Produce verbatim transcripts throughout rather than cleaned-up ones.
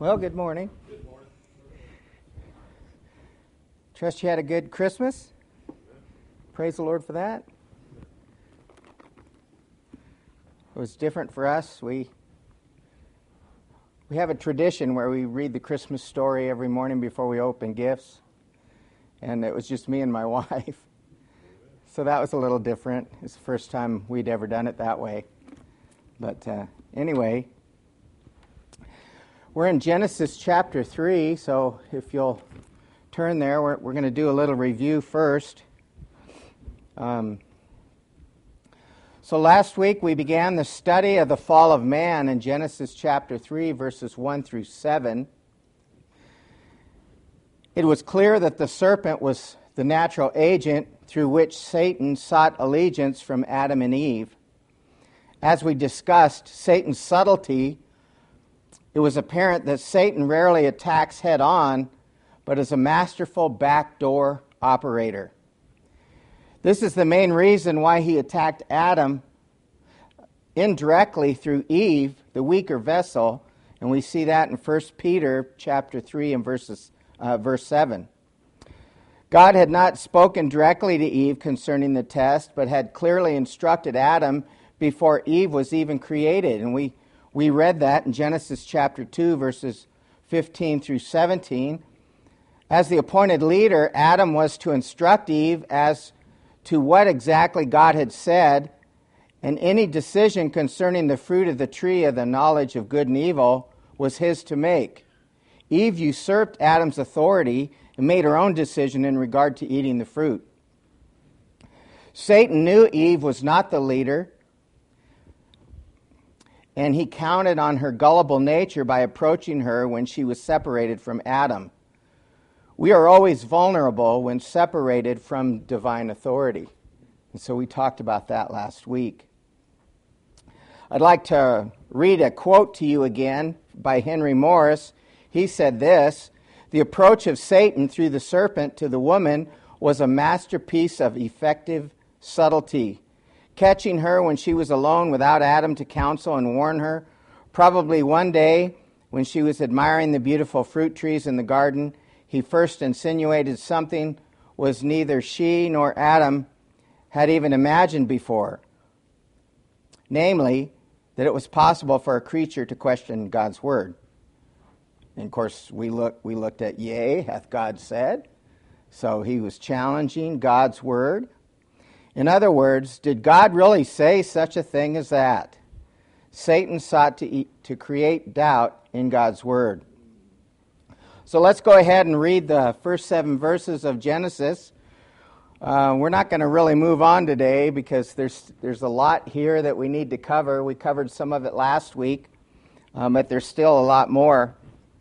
Well, good morning. Good morning. Trust you had a good Christmas. Praise the Lord for that. It was different for us. We we have a tradition where we read the Christmas story every morning before we open gifts. And it was just me and my wife. So that was a little different. It's the first time we'd ever done it that way. But uh, anyway, we're in Genesis chapter three, so if you'll turn there, we're, we're going to do a little review first. Um, so last week we began the study of the fall of man in Genesis chapter three, verses one through seven. It was clear that the serpent was the natural agent through which Satan sought allegiance from Adam and Eve. As we discussed Satan's subtlety, it was apparent that Satan rarely attacks head-on, but is a masterful backdoor operator. This is the main reason why he attacked Adam indirectly through Eve, the weaker vessel, and we see that in First Peter chapter three and verses uh, verse seven. God had not spoken directly to Eve concerning the test, but had clearly instructed Adam before Eve was even created, and we We read that in Genesis chapter two, verses fifteen through seventeen. As the appointed leader, Adam was to instruct Eve as to what exactly God had said, and any decision concerning the fruit of the tree of the knowledge of good and evil was his to make. Eve usurped Adam's authority and made her own decision in regard to eating the fruit. Satan knew Eve was not the leader, and he counted on her gullible nature by approaching her when she was separated from Adam. We are always vulnerable when separated from divine authority. And so we talked about that last week. I'd like to read a quote to you again by Henry Morris. He said this: "The approach of Satan through the serpent to the woman was a masterpiece of effective subtlety. Catching her when she was alone without Adam to counsel and warn her, probably one day when she was admiring the beautiful fruit trees in the garden, he first insinuated something was neither she nor Adam had even imagined before, namely, that it was possible for a creature to question God's word." And of course, we look we looked at, "Yea, hath God said?" So he was challenging God's word. In other words, did God really say such a thing as that? Satan sought to eat, to create doubt in God's word. So let's go ahead and read the first seven verses of Genesis. Uh, we're not going to really move on today because there's there's a lot here that we need to cover. We covered some of it last week, um, but there's still a lot more.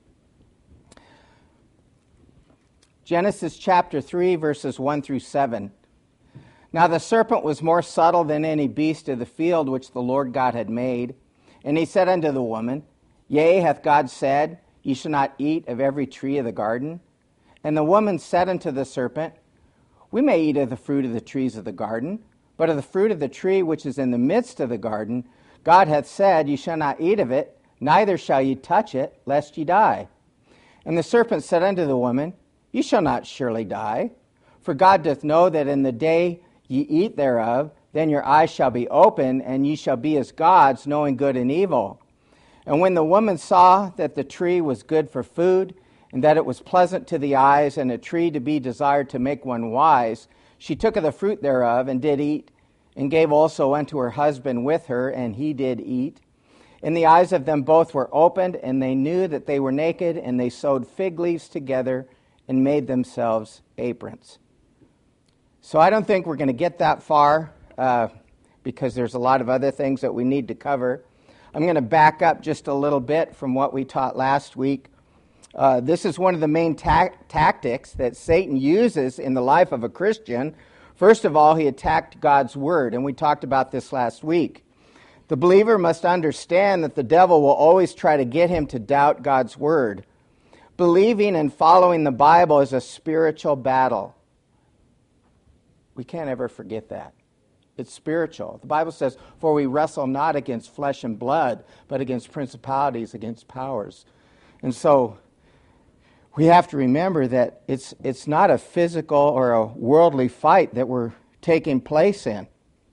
Genesis chapter three, verses one through seven. "Now the serpent was more subtle than any beast of the field which the Lord God had made. And he said unto the woman, Yea, hath God said, Ye shall not eat of every tree of the garden? And the woman said unto the serpent, We may eat of the fruit of the trees of the garden, but of the fruit of the tree which is in the midst of the garden, God hath said, Ye shall not eat of it, neither shall ye touch it, lest ye die. And the serpent said unto the woman, Ye shall not surely die, for God doth know that in the day ye eat thereof, then your eyes shall be open, and ye shall be as gods, knowing good and evil. And when the woman saw that the tree was good for food, and that it was pleasant to the eyes, and a tree to be desired to make one wise, she took of the fruit thereof, and did eat, and gave also unto her husband with her, and he did eat. And the eyes of them both were opened, and they knew that they were naked, and they sewed fig leaves together, and made themselves aprons." So I don't think we're going to get that far uh, because there's a lot of other things that we need to cover. I'm going to back up just a little bit from what we taught last week. Uh, this is one of the main ta- tactics that Satan uses in the life of a Christian. First of all, he attacked God's word, and we talked about this last week. The believer must understand that the devil will always try to get him to doubt God's word. Believing and following the Bible is a spiritual battle. We can't ever forget that. It's spiritual. The Bible says, "For we wrestle not against flesh and blood, but against principalities, against powers." And so we have to remember that it's it's not a physical or a worldly fight that we're taking place in.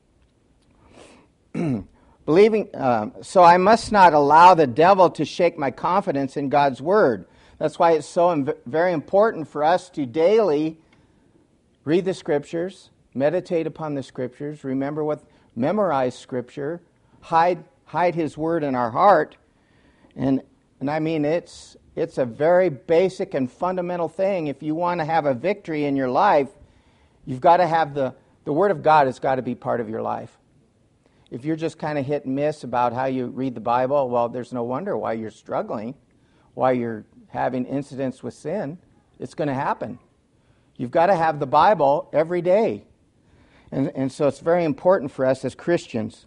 Believing, um, so I must not allow the devil to shake my confidence in God's Word. That's why it's so im- very important for us to daily read the Scriptures, meditate upon the Scriptures, remember what, memorize Scripture, hide hide His Word in our heart, and and I mean it's it's a very basic and fundamental thing. If you want to have a victory in your life, you've got to have the the Word of God has got to be part of your life. If you're just kind of hit and miss about how you read the Bible, well, there's no wonder why you're struggling, why you're having incidents with sin. It's going to happen. You've got to have the Bible every day. And, and so it's very important for us as Christians.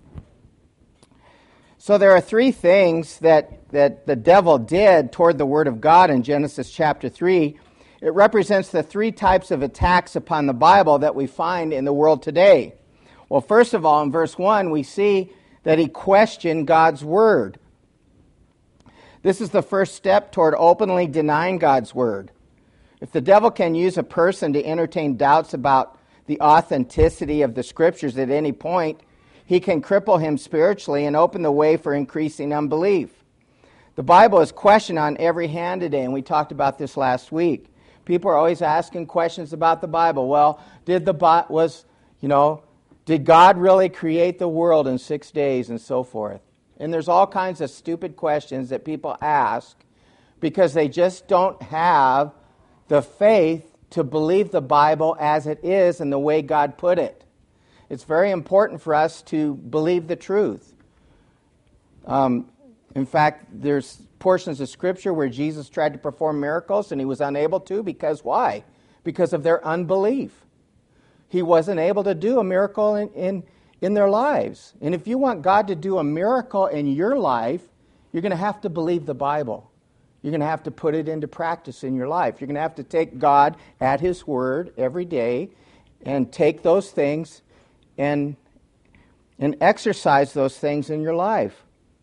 So there are three things that, that the devil did toward the Word of God in Genesis chapter three. It represents the three types of attacks upon the Bible that we find in the world today. Well, first of all, in verse one, we see that he questioned God's Word. This is the first step toward openly denying God's Word. If the devil can use a person to entertain doubts about the authenticity of the Scriptures at any point, he can cripple him spiritually and open the way for increasing unbelief. The Bible is questioned on every hand today, and we talked about this last week. People are always asking questions about the Bible. Well, did the Bible, was, you know, did God really create the world in six days and so forth? And there's all kinds of stupid questions that people ask because they just don't have the faith to believe the Bible as it is and the way God put it. It's very important for us to believe the truth. Um, in fact, there's portions of Scripture where Jesus tried to perform miracles and he was unable to because why? Because of their unbelief. He wasn't able to do a miracle in, in, in their lives. And if you want God to do a miracle in your life, you're going to have to believe the Bible. You're going to have to put it into practice in your life. You're going to have to take God at His Word every day and take those things and, and exercise those things in your life.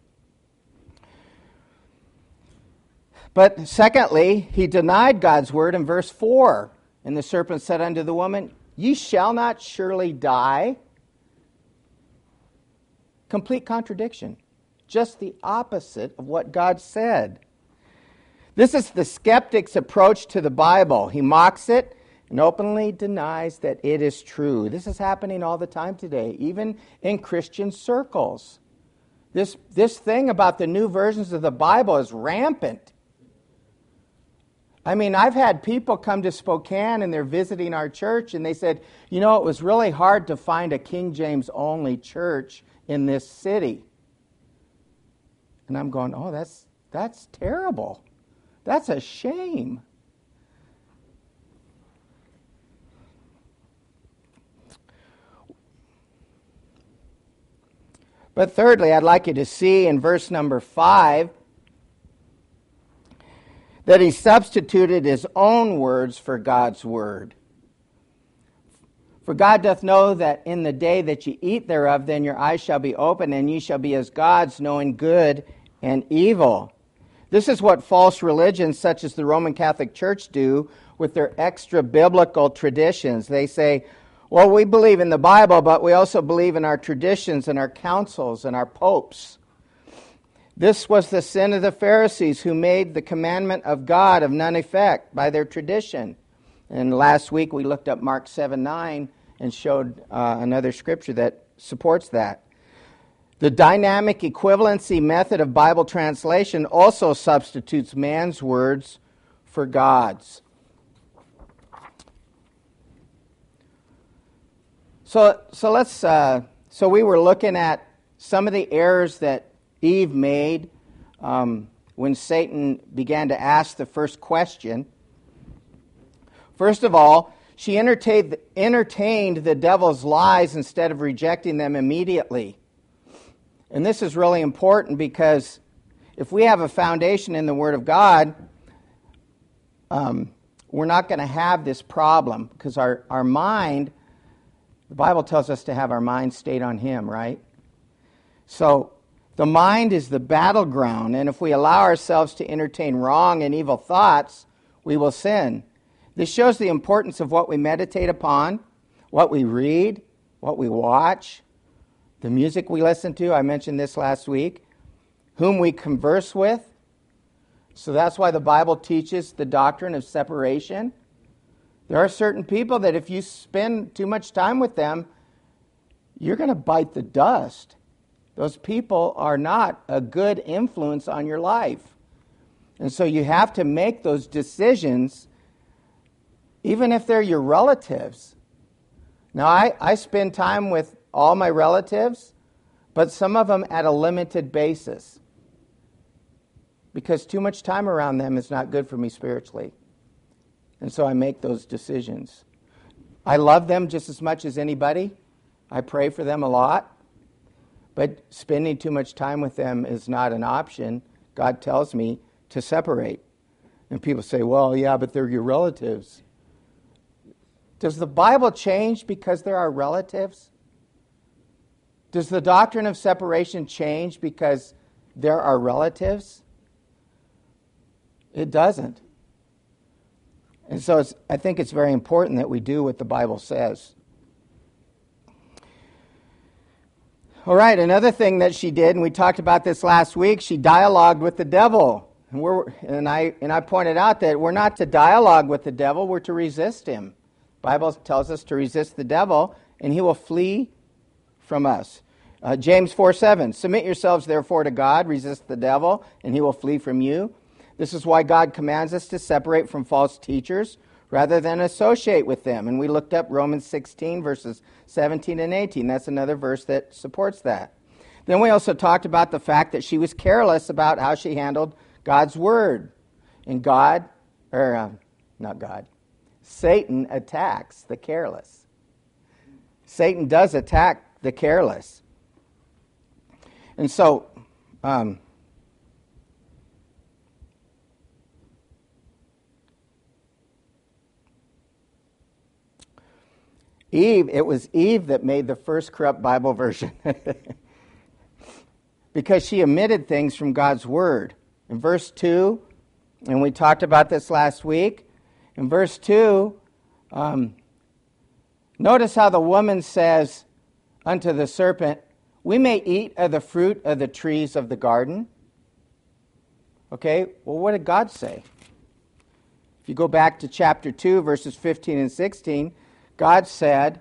But secondly, he denied God's Word in verse four. And the serpent said unto the woman, Ye shall not surely die. Complete contradiction. Just the opposite of what God said. This is the skeptic's approach to the Bible. He mocks it and openly denies that it is true. This is happening all the time today, even in Christian circles. This, this thing about the new versions of the Bible is rampant. I mean, I've had people come to Spokane and they're visiting our church and they said, you know, it was really hard to find a King James only church in this city. And I'm going, oh, that's that's terrible. That's a shame. But thirdly, I'd like you to see in verse number five that he substituted his own words for God's word. For God doth know that in the day that ye eat thereof, then your eyes shall be opened, and ye shall be as gods, knowing good and evil. This is what false religions such as the Roman Catholic Church do with their extra-biblical traditions. They say, well, we believe in the Bible, but we also believe in our traditions and our councils and our popes. This was the sin of the Pharisees, who made the commandment of God of none effect by their tradition. And last week we looked up Mark seven nine and showed uh, another scripture that supports that. The dynamic equivalency method of Bible translation also substitutes man's words for God's. So, so let's. Uh, so we were looking at some of the errors that Eve made um, when Satan began to ask the first question. First of all, she entertained, entertained the devil's lies instead of rejecting them immediately. And this is really important because if we have a foundation in the Word of God, um, we're not going to have this problem because our, our mind, the Bible tells us to have our mind stayed on Him, right? So The mind is the battleground, and if we allow ourselves to entertain wrong and evil thoughts, we will sin. This shows the importance of what we meditate upon, what we read, what we watch, the music we listen to. I mentioned this last week. Whom we converse with. So that's why the Bible teaches the doctrine of separation. There are certain people that if you spend too much time with them, you're going to bite the dust. Those people are not a good influence on your life. And so you have to make those decisions, even if they're your relatives. Now, I, I spend time with all my relatives, but some of them at a limited basis. Because too much time around them is not good for me spiritually. And so I make those decisions. I love them just as much as anybody. I pray for them a lot. But spending too much time with them is not an option. God tells me to separate. And people say, well, yeah, but they're your relatives. Does the Bible change because they're our relatives? Does the doctrine of separation change because they're our relatives? It doesn't. And so it's, I think it's very important that we do what the Bible says. All right, another thing that she did, and we talked about this last week, she dialogued with the devil. And, we're, and, I, and I pointed out that we're not to dialogue with the devil, we're to resist him. The Bible tells us to resist the devil, and he will flee from us. Uh, James four seven, submit yourselves therefore to God, resist the devil, and he will flee from you. This is why God commands us to separate from false teachers rather than associate with them. And we looked up Romans sixteen, verses seventeen and eighteen. That's another verse that supports that. Then we also talked about the fact that she was careless about how she handled God's word. And God, or uh, not God, Satan attacks the careless. Satan does attack the careless. And so, um, Eve, it was Eve that made the first corrupt Bible version because she omitted things from God's word. In verse two, and we talked about this last week, in verse two, um, notice how the woman says unto the serpent, we may eat of the fruit of the trees of the garden. Okay, well, what did God say? If you go back to chapter two, verses fifteen and sixteen, God said,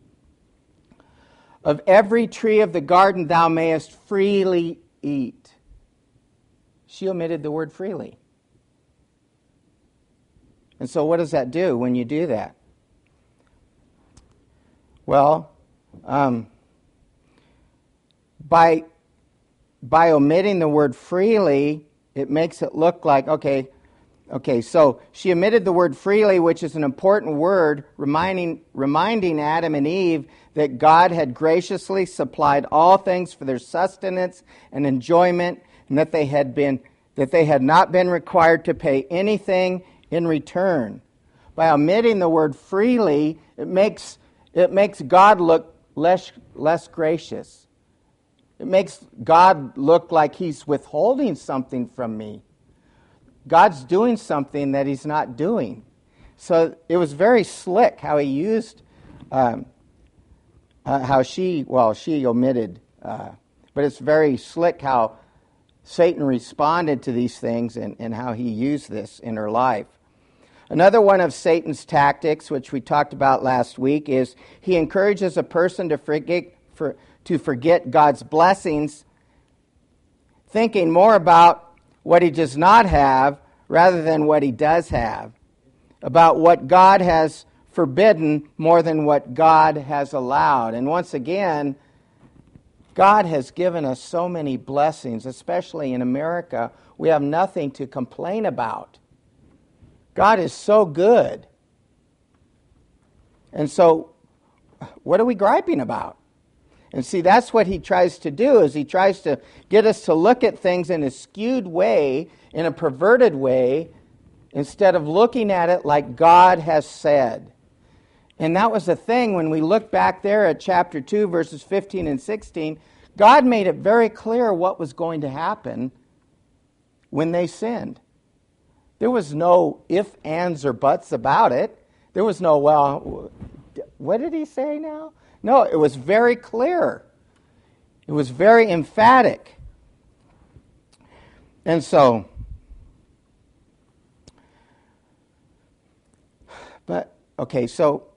of every tree of the garden thou mayest freely eat. She omitted the word freely. And so what does that do when you do that? Well, um, by, by omitting the word freely, it makes it look like, okay, Okay, so she omitted the word freely, which is an important word, reminding, reminding Adam and Eve that God had graciously supplied all things for their sustenance and enjoyment, and that they had been that they had not been required to pay anything in return. By omitting the word freely, it makes it makes God look less less gracious. It makes God look like he's withholding something from me. God's doing something that he's not doing. So it was very slick how he used, um, uh, how she, well, she omitted, uh, but it's very slick how Satan responded to these things and, and how he used this in her life. Another one of Satan's tactics, which we talked about last week, is he encourages a person to forget, for, to forget God's blessings, thinking more about what he does not have rather than what he does have, about what God has forbidden more than what God has allowed. And once again, God has given us so many blessings, especially in America. We have nothing to complain about. God is so good. And so, what are we griping about? And see, that's what he tries to do, is he tries to get us to look at things in a skewed way, in a perverted way, instead of looking at it like God has said. And that was the thing when we look back there at chapter two, verses fifteen and sixteen. God made it very clear what was going to happen when they sinned. There was no ifs, ands, or buts about it. There was no, well, what did he say now? No, it was very clear. It was very emphatic. And so, but, okay, so,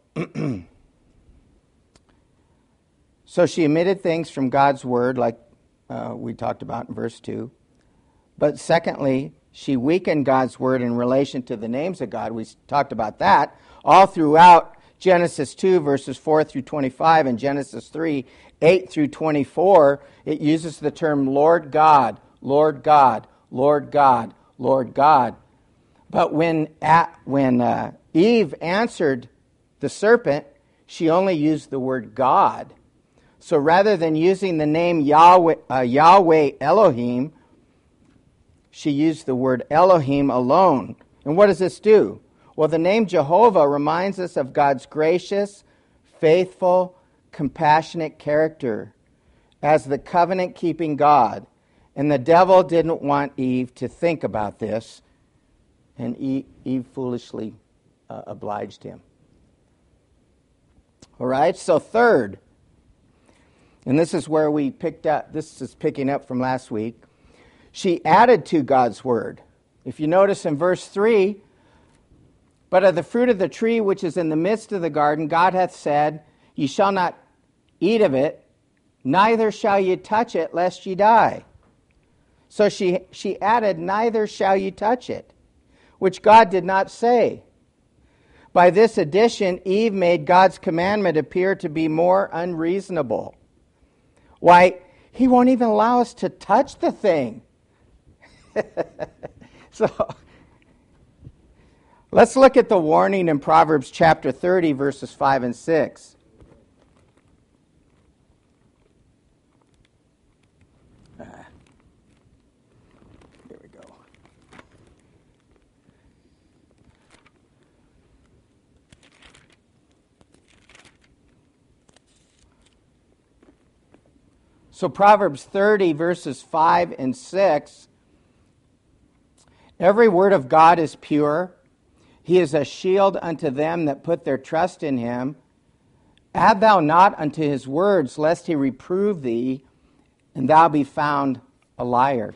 so she omitted things from God's word, like uh, we talked about in verse two. But secondly, she weakened God's word in relation to the names of God. We talked about that all throughout Genesis two, verses four through twenty-five, and Genesis three, eight through twenty-four. It uses the term Lord God, Lord God, Lord God, Lord God. But when, at, when uh, Eve answered the serpent, she only used the word God. So rather than using the name Yahweh, uh, Yahweh Elohim, she used the word Elohim alone. And what does this do? Well, the name Jehovah reminds us of God's gracious, faithful, compassionate character as the covenant-keeping God. And the devil didn't want Eve to think about this, and Eve, Eve foolishly uh, obliged him. All right, so third, and this is where we picked up, this is picking up from last week, she added to God's word. If you notice in verse three, but of the fruit of the tree which is in the midst of the garden, God hath said, ye shall not eat of it, neither shall ye touch it, lest ye die. So she, she added, neither shall ye touch it, which God did not say. By this addition, Eve made God's commandment appear to be more unreasonable. Why, he won't even allow us to touch the thing. So, let's look at the warning in Proverbs chapter thirty, verses five and six. Uh, there we go. So Proverbs thirty, verses five and six. Every word of God is pure. He is a shield unto them that put their trust in him. Add thou not unto his words, lest he reprove thee, and thou be found a liar.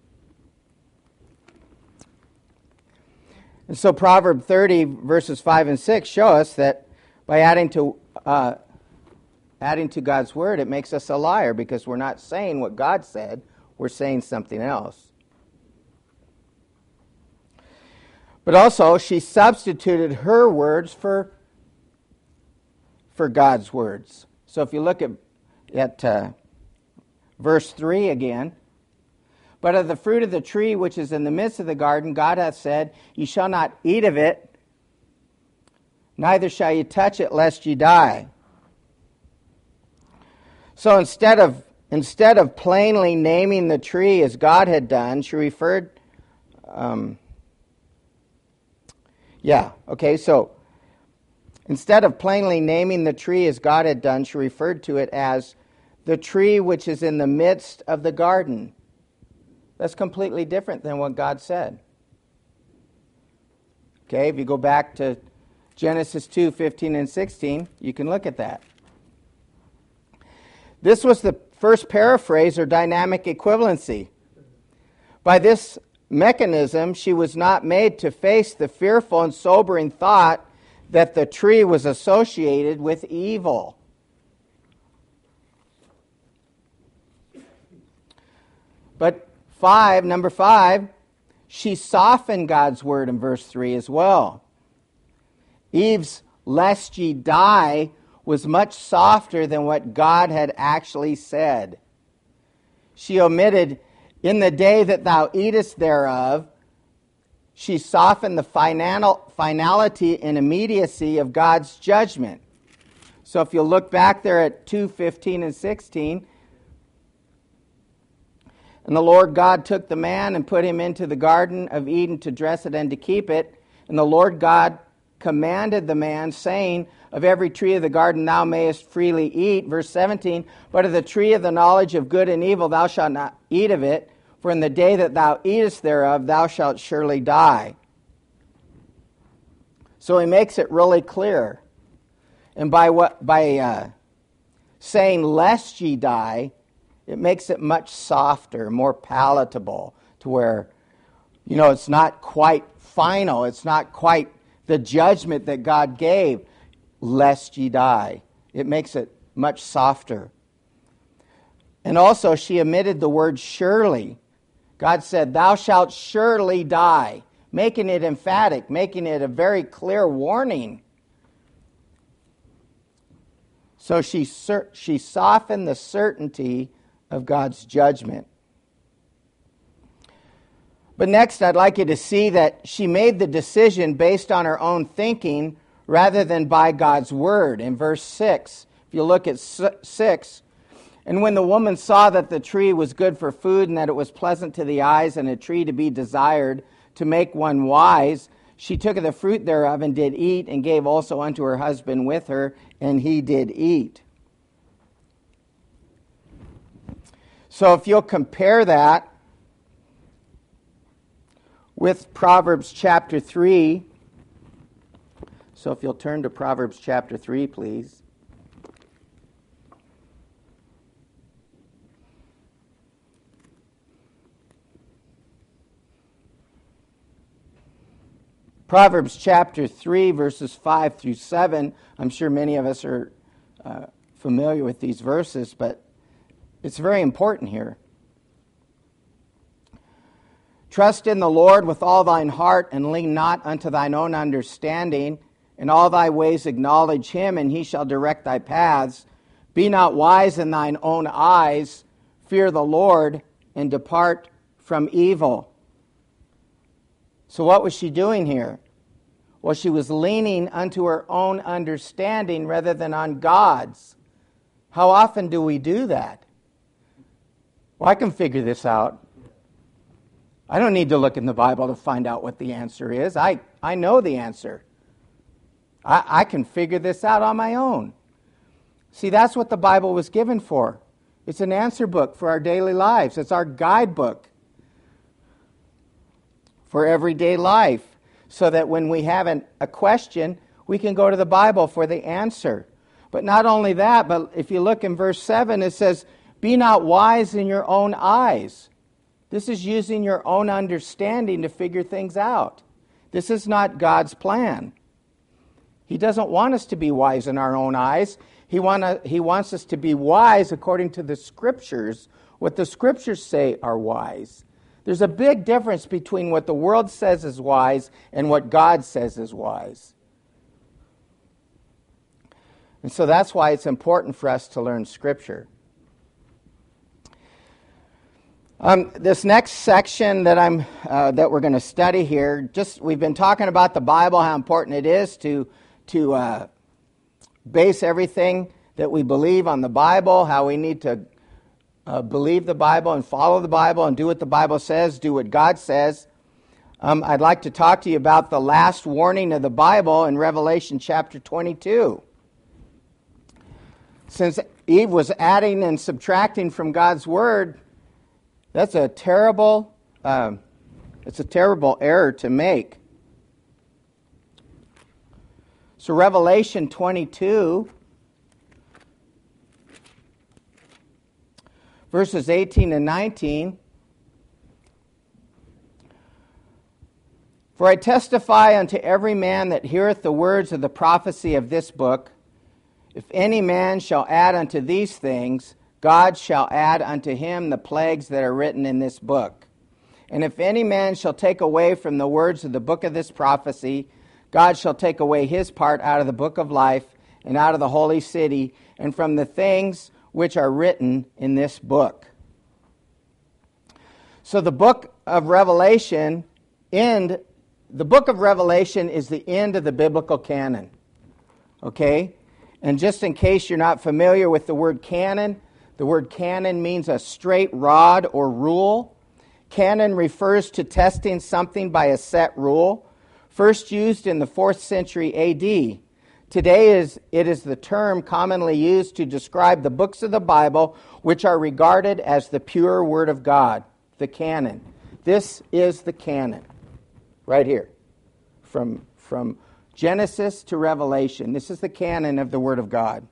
And so Proverbs thirty, verses five and six show us that by adding to uh, adding to God's word, it makes us a liar, because we're not saying what God said, we're saying something else. But also, she substituted her words for, for God's words. So if you look at, at uh, verse three again, but of the fruit of the tree which is in the midst of the garden, God hath said, ye shall not eat of it, neither shall ye touch it, lest ye die. So instead of instead of plainly naming the tree as God had done, she referred... Um, Yeah, okay, so instead of plainly naming the tree as God had done, she referred to it as the tree which is in the midst of the garden. That's completely different than what God said. Okay, if you go back to Genesis two, fifteen and sixteen, you can look at that. This was the first paraphrase or dynamic equivalency. By this mechanism, she was not made to face the fearful and sobering thought that the tree was associated with evil. But five, number five, she softened God's word in verse three as well. Eve's lest ye die was much softer than what God had actually said. She omitted, in the day that thou eatest thereof. She softened the final, finality and immediacy of God's judgment. So if you look back there at two, fifteen and sixteen, and the Lord God took the man and put him into the garden of Eden to dress it and to keep it. And the Lord God commanded the man, saying, of every tree of the garden thou mayest freely eat. Verse seventeen, but of the tree of the knowledge of good and evil thou shalt not eat of it, for in the day that thou eatest thereof thou shalt surely die. So he makes it really clear. And by what by uh, saying lest ye die, it makes it much softer, more palatable, to where, you know, it's not quite final. It's not quite the judgment that God gave, lest ye die. It makes it much softer. And also, she omitted the word surely. God said, thou shalt surely die, making it emphatic, making it a very clear warning. So she, she softened the certainty of God's judgment. But next, I'd like you to see that she made the decision based on her own thinking rather than by God's word. In verse six, if you look at six, and when the woman saw that the tree was good for food and that it was pleasant to the eyes and a tree to be desired to make one wise, she took of the fruit thereof and did eat, and gave also unto her husband with her, and he did eat. So if you'll compare that with Proverbs chapter three, so if you'll turn to Proverbs chapter three, please. Proverbs chapter three, verses five through seven. I'm sure many of us are uh, familiar with these verses, but it's very important here. Trust in the Lord with all thine heart, and lean not unto thine own understanding. In all thy ways acknowledge him, and he shall direct thy paths. Be not wise in thine own eyes. Fear the Lord, and depart from evil. So what was she doing here? Well, she was leaning unto her own understanding rather than on God's. How often do we do that? Well, I can figure this out. I don't need to look in the Bible to find out what the answer is. I, I know the answer. I, I can figure this out on my own. See, that's what the Bible was given for. It's an answer book for our daily lives. It's our guidebook for everyday life, so that when we have an, a question, we can go to the Bible for the answer. But not only that, but if you look in verse seven, it says, be not wise in your own eyes. This is using your own understanding to figure things out. This is not God's plan. He doesn't want us to be wise in our own eyes. He, wanna, he wants us to be wise according to the Scriptures, what the Scriptures say are wise. There's a big difference between what the world says is wise and what God says is wise. And so that's why it's important for us to learn Scripture. Um, this next section that I'm uh, that we're going to study here, just we've been talking about the Bible, how important it is to to uh, base everything that we believe on the Bible, how we need to Uh, believe the Bible and follow the Bible and do what the Bible says, do what God says. Um, I'd like to talk to you about the last warning of the Bible in Revelation chapter twenty-two. Since Eve was adding and subtracting from God's Word, that's a terrible, uh, it's a terrible error to make. So Revelation twenty-two, verses eighteen and nineteen. For I testify unto every man that heareth the words of the prophecy of this book, if any man shall add unto these things, God shall add unto him the plagues that are written in this book. And if any man shall take away from the words of the book of this prophecy, God shall take away his part out of the book of life and out of the holy city and from the things which are written in this book. So the book of Revelation, end, the book of Revelation is the end of the biblical canon. Okay? And just in case you're not familiar with the word canon, the word canon means a straight rod or rule. Canon refers to testing something by a set rule. first used in the fourth century A D. Today is, it is the term commonly used to describe the books of the Bible which are regarded as the pure Word of God, the canon. This is the canon, right here, from, from Genesis to Revelation. This is the canon of the Word of God.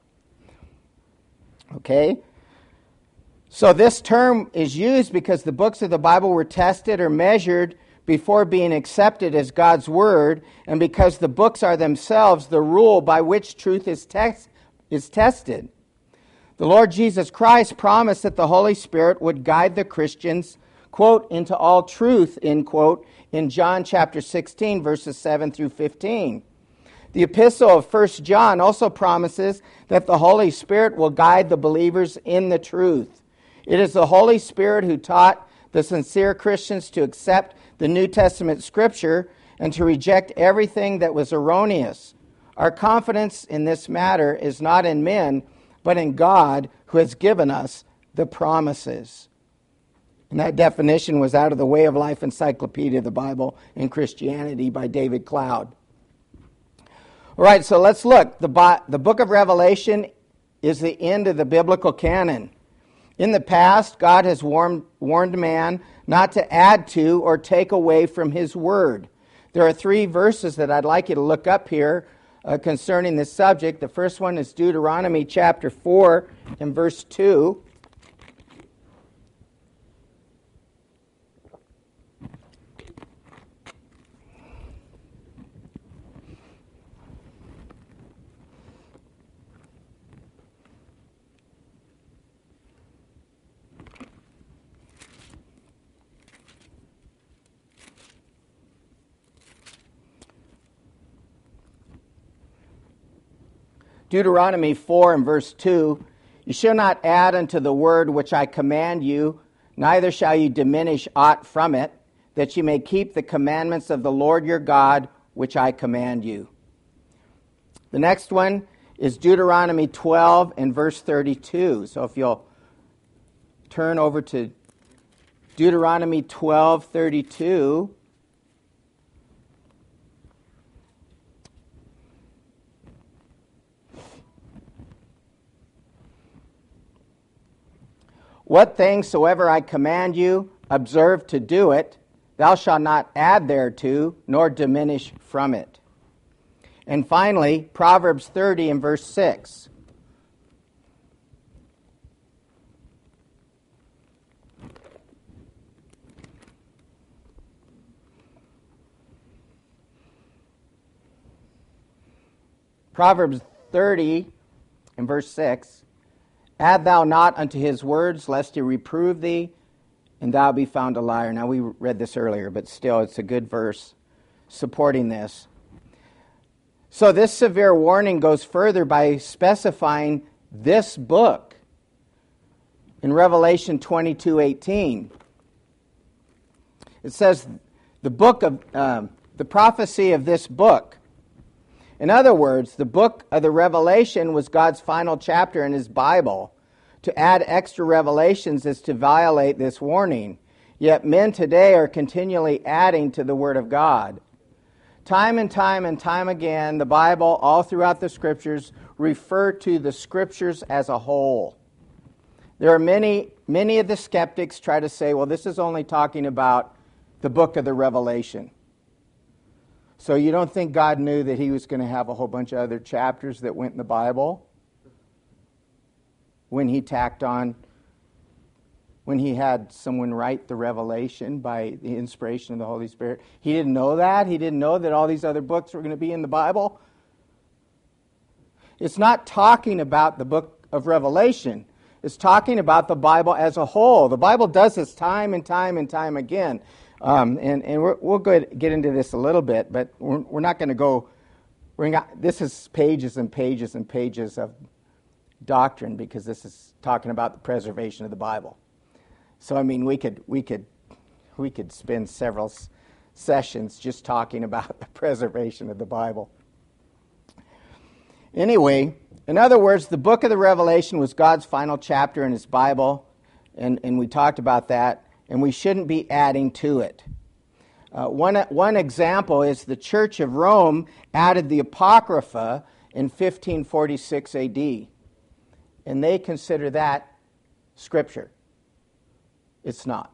Okay? So this term is used because the books of the Bible were tested or measured before being accepted as God's Word, and because the books are themselves the rule by which truth is, tex- is tested. The Lord Jesus Christ promised that the Holy Spirit would guide the Christians, quote, into all truth, end quote, in John chapter sixteen, verses seven through fifteen. The epistle of First John also promises that the Holy Spirit will guide the believers in the truth. It is the Holy Spirit who taught the sincere Christians to accept the New Testament Scripture and to reject everything that was erroneous. Our confidence in this matter is not in men, but in God, who has given us the promises. And that definition was out of the Way of Life Encyclopedia of the Bible and Christianity by David Cloud. All right, so let's look. The, Bi- the book of Revelation is the end of the biblical canon. In the past, God has warned, warned man not to add to or take away from his word. There are three verses that I'd like you to look up here uh, concerning this subject. The first one is Deuteronomy chapter four and verse two. Deuteronomy four and verse two, you shall not add unto the word which I command you, neither shall you diminish aught from it, that you may keep the commandments of the Lord your God, which I command you. The next one is Deuteronomy twelve and verse thirty-two. So if you'll turn over to Deuteronomy twelve thirty-two. What things soever I command you, observe to do it. Thou shalt not add thereto, nor diminish from it. And finally, Proverbs thirty and verse six. Proverbs thirty and verse six. Add thou not unto his words, lest he reprove thee, and thou be found a liar. Now, we read this earlier, but still, it's a good verse supporting this. So this severe warning goes further by specifying this book in Revelation twenty-two eighteen. It says, the book of um, the prophecy of this book. In other words, the book of the Revelation was God's final chapter in his Bible. To add extra revelations is to violate this warning. Yet men today are continually adding to the Word of God. Time and time and time again, the Bible, all throughout the Scriptures, refer to the Scriptures as a whole. There are many, many of the skeptics try to say, well, this is only talking about the book of the Revelation. So you don't think God knew that he was going to have a whole bunch of other chapters that went in the Bible when he tacked on, when he had someone write the Revelation by the inspiration of the Holy Spirit? He didn't know that? He didn't know that all these other books were going to be in the Bible? It's not talking about the book of Revelation. It's talking about the Bible as a whole. The Bible does this time and time and time again. Um, and and we're, we'll go get into this a little bit, but we're, we're not going to go. We're not, this is pages and pages and pages of doctrine, because this is talking about the preservation of the Bible. So I mean, we could we could we could spend several s- sessions just talking about the preservation of the Bible. Anyway, in other words, the book of the Revelation was God's final chapter in his Bible, and and we talked about that. And we shouldn't be adding to it. Uh, one, one example is the Church of Rome added the Apocrypha in fifteen forty-six A D, and they consider that Scripture. It's not.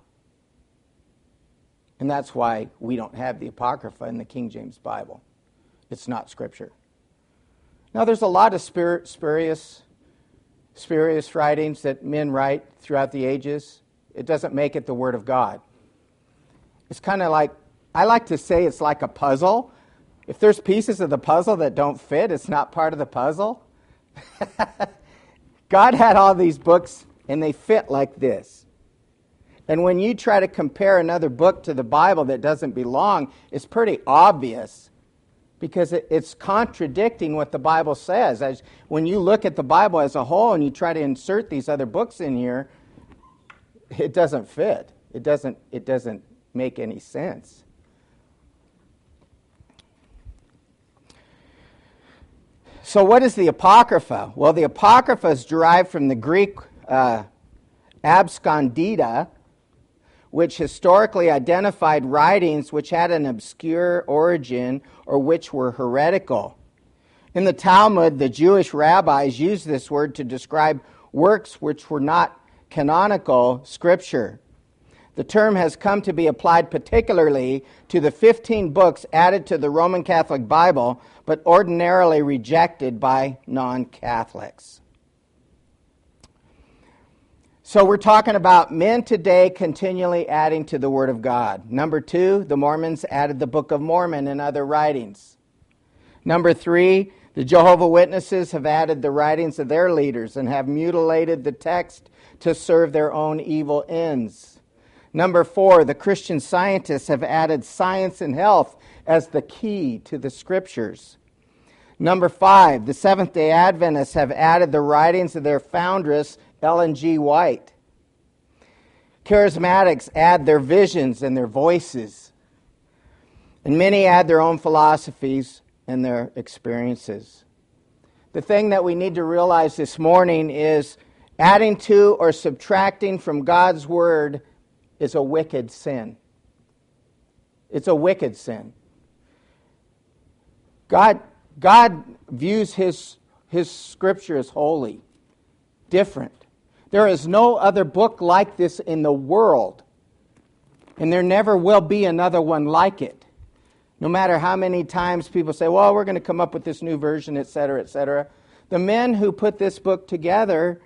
And that's why we don't have the Apocrypha in the King James Bible. It's not Scripture. Now, there's a lot of spur- spurious, spurious writings that men write throughout the ages. It doesn't make it the Word of God. It's kind of like, I like to say it's like a puzzle. If there's pieces of the puzzle that don't fit, it's not part of the puzzle. God had all these books, and they fit like this. And when you try to compare another book to the Bible that doesn't belong, it's pretty obvious because it, it's contradicting what the Bible says. As when you look at the Bible as a whole and you try to insert these other books in here, it doesn't fit. It doesn't, it doesn't make any sense. So what is the Apocrypha? Well, the Apocrypha is derived from the Greek uh, abscondita, which historically identified writings which had an obscure origin or which were heretical. In the Talmud, the Jewish rabbis used this word to describe works which were not canonical scripture. The term has come to be applied particularly to the fifteen books added to the Roman Catholic Bible, but ordinarily rejected by non-Catholics. So we're talking about men today continually adding to the Word of God. Number two, the Mormons added the Book of Mormon and other writings. Number three, the Jehovah's Witnesses have added the writings of their leaders and have mutilated the text to serve their own evil ends. Number four, the Christian Scientists have added science and health as the key to the Scriptures. Number five, the Seventh-day Adventists have added the writings of their foundress, Ellen G. White. Charismatics add their visions and their voices. And many add their own philosophies and their experiences. The thing that we need to realize this morning is adding to or subtracting from God's Word is a wicked sin. It's a wicked sin. God, God views His, His Scripture as holy, different. There is no other book like this in the world, and there never will be another one like it. No matter how many times people say, well, we're going to come up with this new version, et cetera, et cetera. The men who put this book together,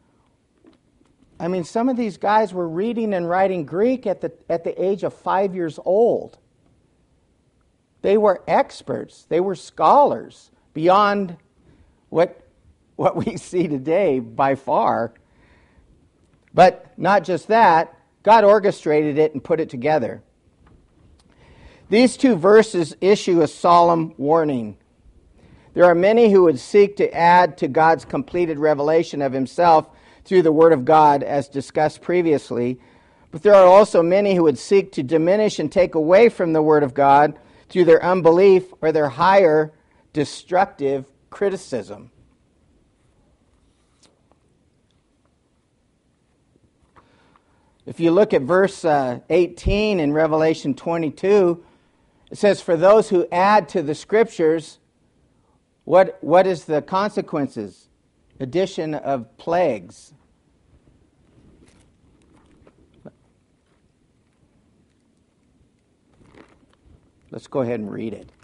I mean, some of these guys were reading and writing Greek at the at the age of five years old. They were experts. They were scholars beyond what, what we see today by far. But not just that, God orchestrated it and put it together. These two verses issue a solemn warning. There are many who would seek to add to God's completed revelation of Himself through the Word of God, as discussed previously. But there are also many who would seek to diminish and take away from the Word of God through their unbelief or their higher destructive criticism. If you look at verse uh, eighteen in Revelation twenty-two, it says, for those who add to the Scriptures, what what is the consequences? Addition of plagues. Let's go ahead and read it.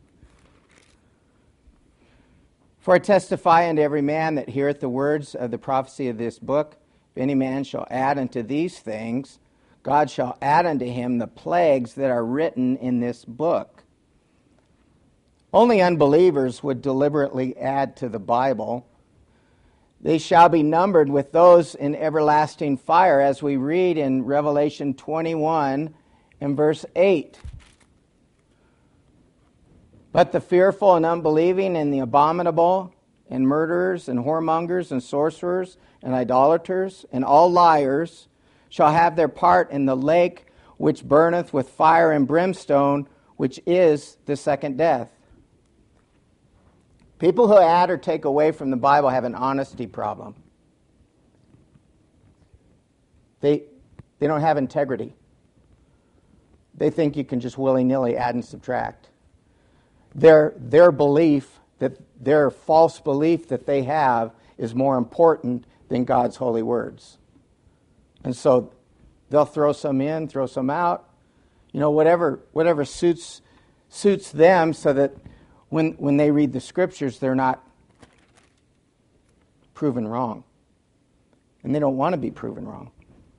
For I testify unto every man that heareth the words of the prophecy of this book, if any man shall add unto these things, God shall add unto him the plagues that are written in this book. Only unbelievers would deliberately add to the Bible. They shall be numbered with those in everlasting fire, as we read in Revelation twenty-one and verse eight. But the fearful and unbelieving and the abominable and murderers and whoremongers and sorcerers and idolaters and all liars shall have their part in the lake which burneth with fire and brimstone, which is the second death. People who add or take away from the Bible have an honesty problem. They, they don't have integrity. they think you can just willy-nilly add and subtract. Their, their belief, that their false belief that they have is more important than God's holy words. And so they'll throw some in, throw some out, you know, whatever whatever suits suits them, so that when when they read the scriptures, they're not proven wrong. And they don't want to be proven wrong.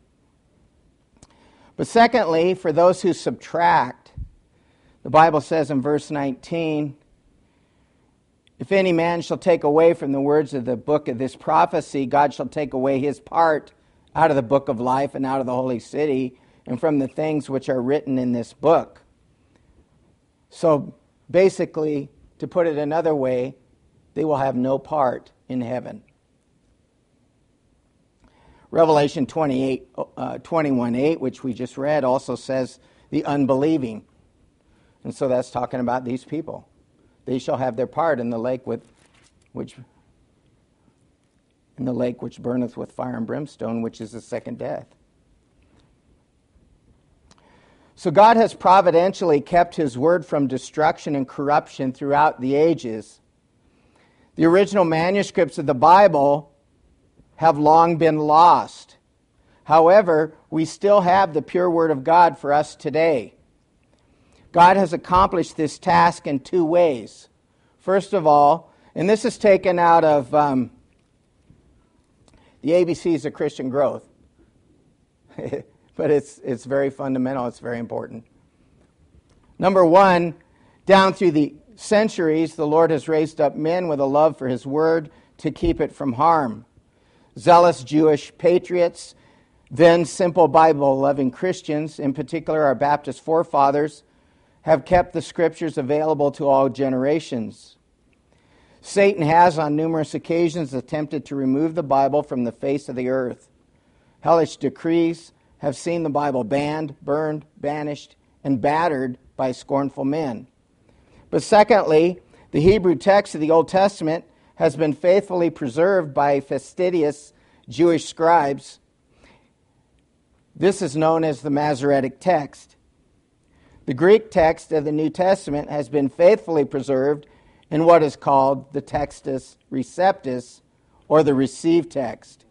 But secondly, for those who subtract, the Bible says in verse nineteen, if any man shall take away from the words of the book of this prophecy, God shall take away his part out of the book of life and out of the holy city and from the things which are written in this book. So basically, to put it another way, they will have no part in heaven. Revelation twenty-eight, uh, twenty-one eight, which we just read, also says the unbelieving. And so that's talking about these people. They shall have their part in the lake with which in the lake which burneth with fire and brimstone, which is the second death. So God has providentially kept his word from destruction and corruption throughout the ages. The original manuscripts of the Bible have long been lost. However, we still have the pure word of God for us today. God has accomplished this task in two ways. First of all, and this is taken out of um, the A B Cs of Christian Growth, but it's it's very fundamental, it's very important. Number one, down through the centuries, the Lord has raised up men with a love for his word to keep it from harm. Zealous Jewish patriots, then simple Bible-loving Christians, in particular our Baptist forefathers, have kept the scriptures available to all generations. Satan has on numerous occasions attempted to remove the Bible from the face of the earth. Hellish decrees have seen the Bible banned, burned, banished, and battered by scornful men. But secondly, the Hebrew text of the Old Testament has been faithfully preserved by fastidious Jewish scribes. This is known as the Masoretic text. The Greek text of the New Testament has been faithfully preserved in what is called the Textus Receptus, or the received text.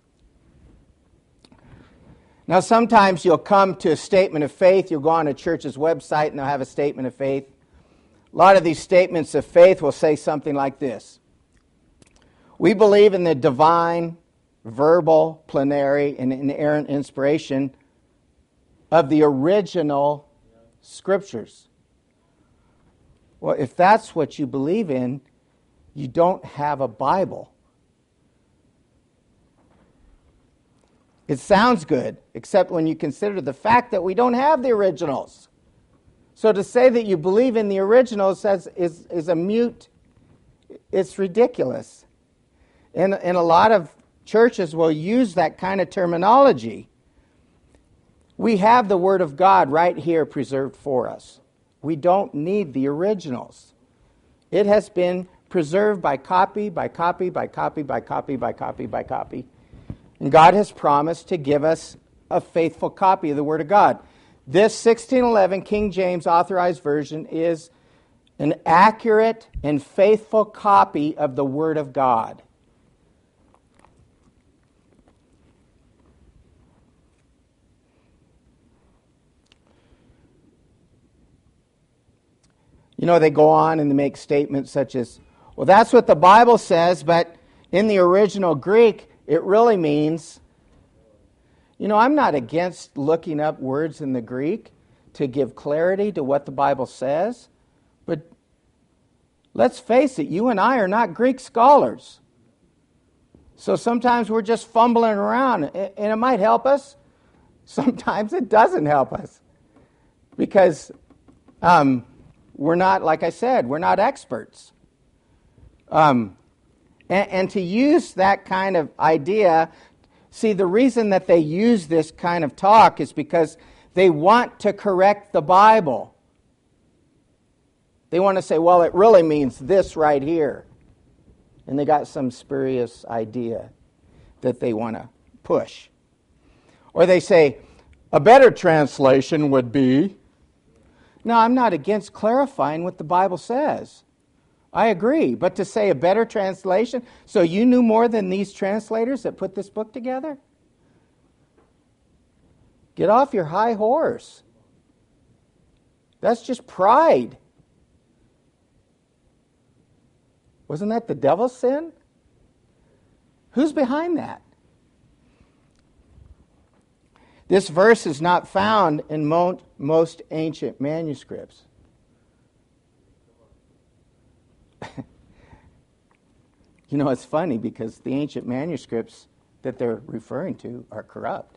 Now, sometimes you'll come to a statement of faith. You'll go on a church's website and they'll have a statement of faith. A lot of these statements of faith will say something like this: we believe in the divine, verbal, plenary, and inerrant inspiration of the original Scriptures. Well, if that's what you believe in, you don't have a Bible. It sounds good, except when you consider the fact that we don't have the originals. So to say that you believe in the originals says, is, is a mute, it's ridiculous. And, and a lot of churches will use that kind of terminology. We have the Word of God right here preserved for us. We don't need the originals. It has been preserved by copy, by copy, by copy, by copy, by copy, by copy. And God has promised to give us a faithful copy of the Word of God. This sixteen eleven King James Authorized Version is an accurate and faithful copy of the Word of God. You know, they go on and they make statements such as, well, that's what the Bible says, but in the original Greek, it really means, you know, I'm not against looking up words in the Greek to give clarity to what the Bible says, but let's face it, you and I are not Greek scholars. So sometimes we're just fumbling around, and it might help us. Sometimes it doesn't help us. Because um, we're not, like I said, we're not experts. Um, and, and to use that kind of idea, see, the reason that they use this kind of talk is because they want to correct the Bible. They want to say, well, it really means this right here. And they got some spurious idea that they want to push. Or they say, a better translation would be, Now, I'm not against clarifying what the Bible says. I agree. But to say a better translation, so you knew more than these translators that put this book together? Get off your high horse. That's just pride. Wasn't that the devil's sin? Who's behind that? This verse is not found in mo- most ancient manuscripts. You know, it's funny because the ancient manuscripts that they're referring to are corrupt.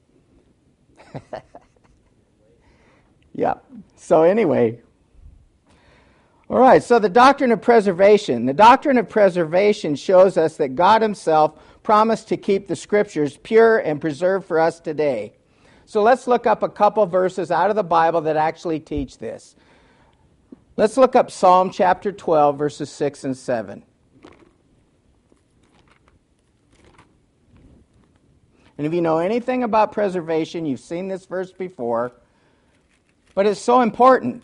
Yeah. So anyway, all right, so the doctrine of preservation. The doctrine of preservation shows us that God himself promised to keep the scriptures pure and preserved for us today. So let's look up a couple verses out of the Bible that actually teach this. Let's look up Psalm chapter twelve, verses six and seven. And if you know anything about preservation, you've seen this verse before, but it's so important.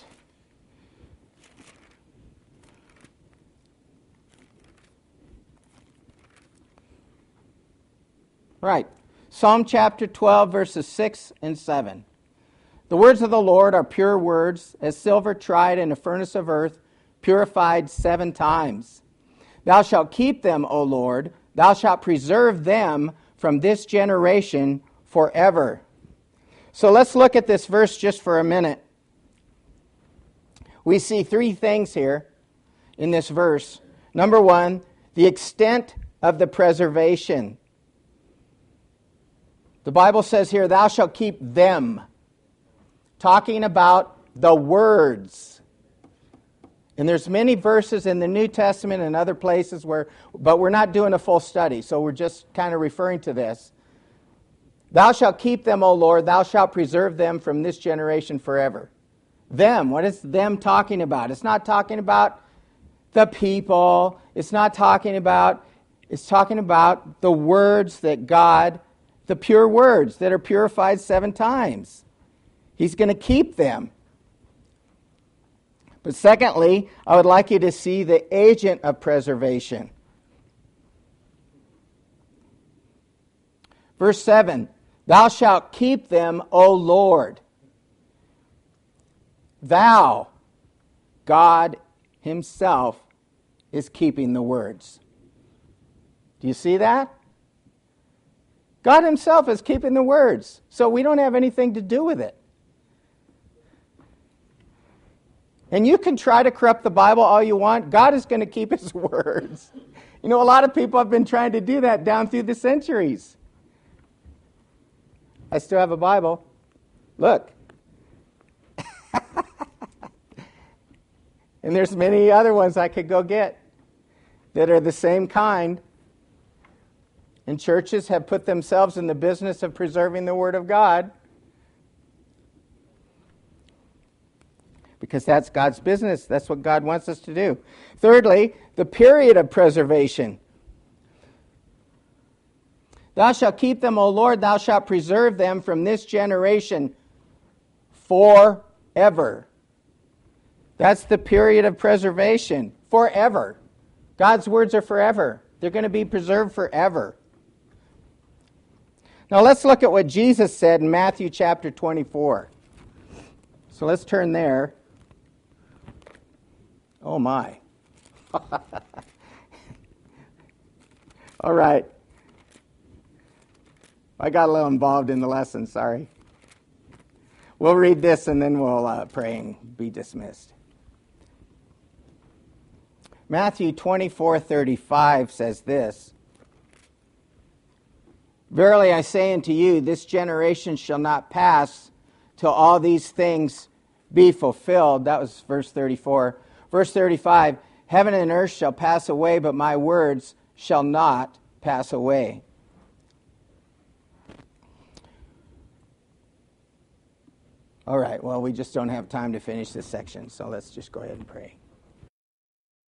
Right. Psalm chapter twelve, verses six and seven. The words of the Lord are pure words, as silver tried in a furnace of earth, purified seven times. Thou shalt keep them, O Lord. Thou shalt preserve them from this generation forever. So let's look at this verse just for a minute. We see three things here in this verse. Number one, the extent of the preservation. The Bible says here, thou shalt keep them. Talking about the words. And there's many verses in the New Testament and other places where, but we're not doing a full study, so we're just kind of referring to this. Thou shalt keep them, O Lord, thou shalt preserve them from this generation forever. Them, what is them talking about? It's not talking about the people. It's not talking about, it's talking about the words that God, the pure words that are purified seven times. He's going to keep them. But secondly, I would like you to see the agent of preservation. Verse seven, thou shalt keep them, O Lord. Thou, God himself, is keeping the words. Do you see that? God himself is keeping the words. So we don't have anything to do with it. And you can try to corrupt the Bible all you want. God is going to keep his words. You know, a lot of people have been trying to do that down through the centuries. I still have a Bible. Look. And there's many other ones I could go get that are the same kind. And churches have put themselves in the business of preserving the Word of God. Because that's God's business. That's what God wants us to do. Thirdly, the period of preservation. Thou shalt keep them, O Lord, thou shalt preserve them from this generation forever. That's the period of preservation. Forever. God's words are forever. They're going to be preserved forever. Now let's look at what Jesus said in Matthew chapter twenty-four. So let's turn there. Oh my. All right. I got a little involved in the lesson, sorry. We'll read this and then we'll uh, pray and be dismissed. Matthew twenty-four thirty-five says this. Verily I say unto you, this generation shall not pass till all these things be fulfilled. That was verse thirty-four. Verse thirty-five, heaven and earth shall pass away, but my words shall not pass away. All right, well, we just don't have time to finish this section, so let's just go ahead and pray.